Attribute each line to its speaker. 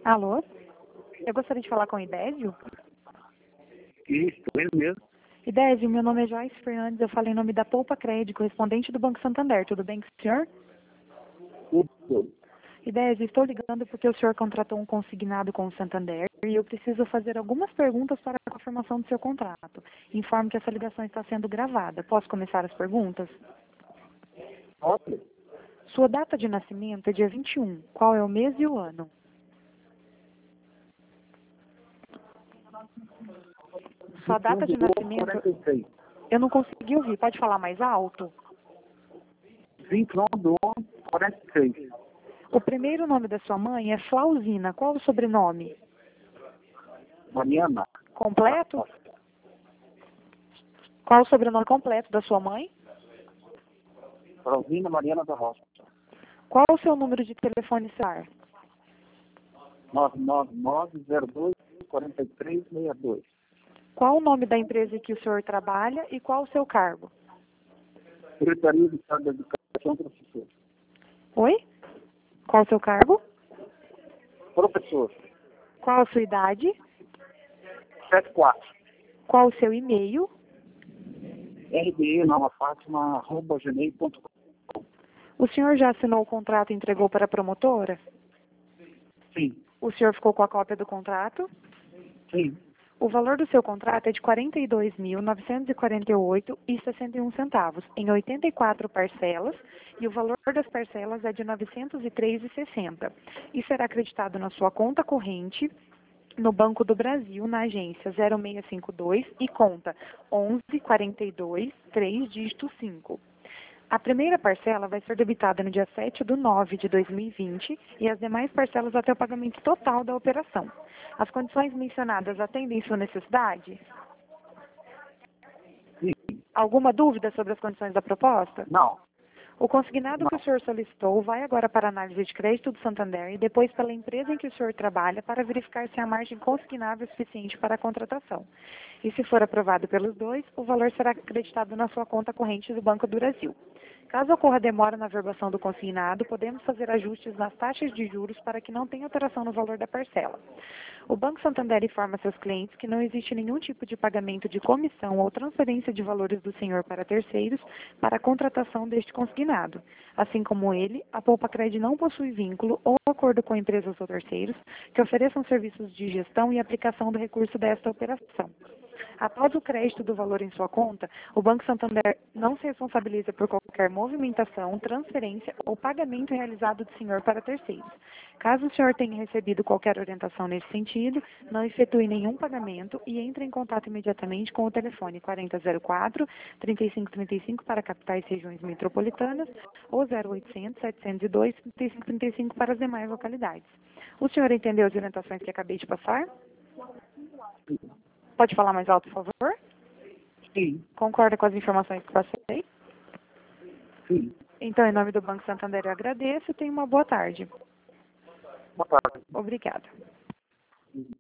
Speaker 1: Alô? Eu gostaria de falar com o Idésio.
Speaker 2: Isso, ele mesmo.
Speaker 1: Idésio, meu nome é Joyce Fernandes, eu falo em nome da Poupa Crédito, correspondente do Banco Santander. Tudo bem com o senhor?
Speaker 2: Tudo.
Speaker 1: Idésio, estou ligando porque o senhor contratou um consignado com o Santander e eu preciso fazer algumas perguntas para a confirmação do seu contrato. Informo que essa ligação está sendo gravada. Posso começar as perguntas?
Speaker 2: Pode?
Speaker 1: Sua data de nascimento é dia 21. Qual é o mês e o ano? Sua data de nascimento...
Speaker 2: 46.
Speaker 1: Eu não consegui ouvir. Pode falar mais alto?
Speaker 2: 29 do 11, 46.
Speaker 1: O primeiro nome da sua mãe é Flauzina. Qual o sobrenome?
Speaker 2: Mariana.
Speaker 1: Completo? Qual o sobrenome completo da sua mãe?
Speaker 2: Flauzina Mariana da Rocha.
Speaker 1: Qual o seu número de telefone celular?
Speaker 2: 99902-4362.
Speaker 1: Qual o nome da empresa em que o senhor trabalha e qual o seu cargo?
Speaker 2: Secretaria de Estado da Educação, professor.
Speaker 1: Oi? Qual o seu cargo?
Speaker 2: Professor.
Speaker 1: Qual a sua idade?
Speaker 2: 74.
Speaker 1: Qual o seu e-mail?
Speaker 2: rbe9fátima@gmail.com.
Speaker 1: O senhor já assinou o contrato e entregou para a promotora?
Speaker 2: Sim.
Speaker 1: O senhor ficou com a cópia do contrato?
Speaker 2: Sim.
Speaker 1: O valor do seu contrato é de R$ 42.948,61 em 84 parcelas e o valor das parcelas é de R$ 903,60 e será acreditado na sua conta corrente no Banco do Brasil, na agência 0652 e conta 1142 3 dígito 5. A primeira parcela vai ser debitada no dia 7/9/2020 e as demais parcelas até o pagamento total da operação. As condições mencionadas atendem sua necessidade?
Speaker 2: Sim.
Speaker 1: Alguma dúvida sobre as condições da proposta?
Speaker 2: Não.
Speaker 1: O consignado que o senhor solicitou vai agora para a análise de crédito do Santander e depois pela empresa em que o senhor trabalha para verificar se a margem consignável é suficiente para a contratação. E se for aprovado pelos dois, o valor será acreditado na sua conta corrente do Banco do Brasil. Caso ocorra demora na averbação do consignado, podemos fazer ajustes nas taxas de juros para que não tenha alteração no valor da parcela. O Banco Santander informa seus clientes que não existe nenhum tipo de pagamento de comissão ou transferência de valores do senhor para terceiros para a contratação deste consignado. Assim como ele, a Poupa Cred não possui vínculo ou acordo com empresas ou terceiros que ofereçam serviços de gestão e aplicação do recurso desta operação. Após o crédito do valor em sua conta, o Banco Santander não se responsabiliza por qualquer movimentação, transferência ou pagamento realizado do senhor para terceiros. Caso o senhor tenha recebido qualquer orientação nesse sentido, não efetue nenhum pagamento e entre em contato imediatamente com o telefone 4004-3535 para capitais e regiões metropolitanas ou 0800-702-3535 para as demais localidades. O senhor entendeu as orientações que acabei de passar? Pode falar mais alto, por favor?
Speaker 2: Sim.
Speaker 1: Concorda com as informações que passei?
Speaker 2: Sim.
Speaker 1: Então, em nome do Banco Santander, eu agradeço e tenha uma boa tarde.
Speaker 2: Boa tarde.
Speaker 1: Obrigada.